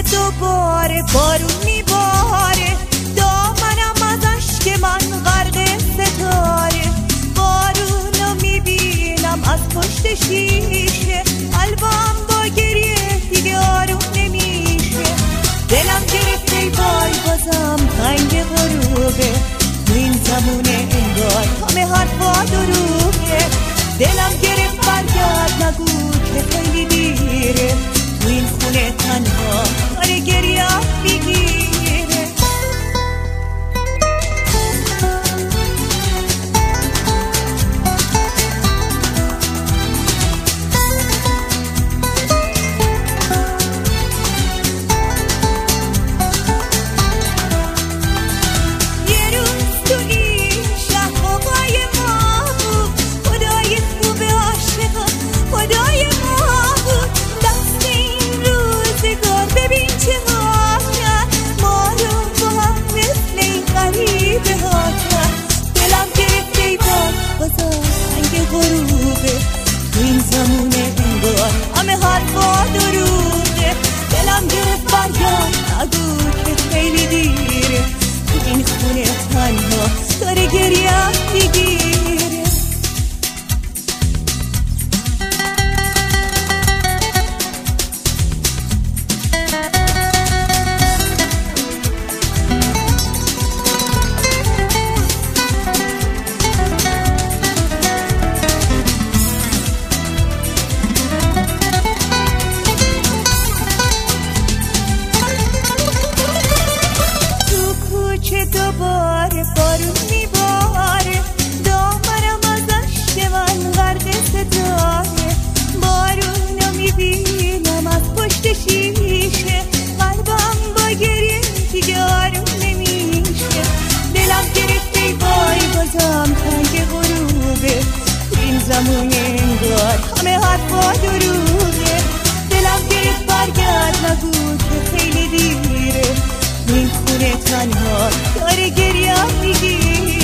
دوباره بارون میباره، دامنم از اشک من غرق ستاره. بارونو میبینم از پشت شیشه، قلبم با گریه دیگه آروم نمیشه. دلم گرفت ای وای بازم تنگ غروبه، تو این زمونه انگار همه حرفا دروغه. دلم گرفت برگرد نگو که خیلی دیره، تو این خونه تنها داره گریه میگیره. همه حرفا دروغه، دلم گرفت برگرد نگو که خیلی دیره، تو این خونه تنها داره گریه میگیره. دوباره بارون میباره، دامنم از اشک من غرق ستاره. بارونو میبینم از پشت شیشه، قلبم با گریه دیگه آروم نمیشه. دلم گرفت ای وای بازم تنگ غروبه، این زمونه انگار همه حرفا دروغه. دلم گرفت برگرد نگو که خیلی دیره، این خونه تنها داره گریه میگیره.